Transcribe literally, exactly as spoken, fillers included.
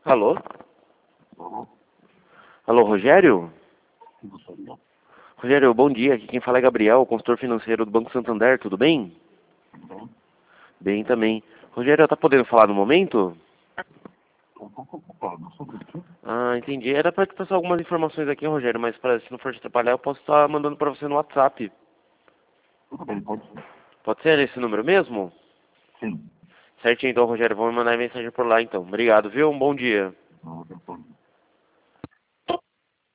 Alô? Alô? Alô, Rogério? Que gostaria? Rogério, bom dia. Aqui quem fala é Gabriel, consultor financeiro do Banco Santander. Tudo bem? Tudo bem? Bem também. Rogério, tá podendo falar no momento? Estou um pouco ocupado. Sobre o quê? Ah, entendi. Era para te passar algumas informações aqui, Rogério, mas pra, se não for te atrapalhar, eu posso estar mandando para você no WhatsApp. Tudo bem, pode ser. Pode ser esse número mesmo? Sim. Certinho, então, Rogério. Vou me mandar mensagem por lá, então. Obrigado, viu? Um bom dia. Não,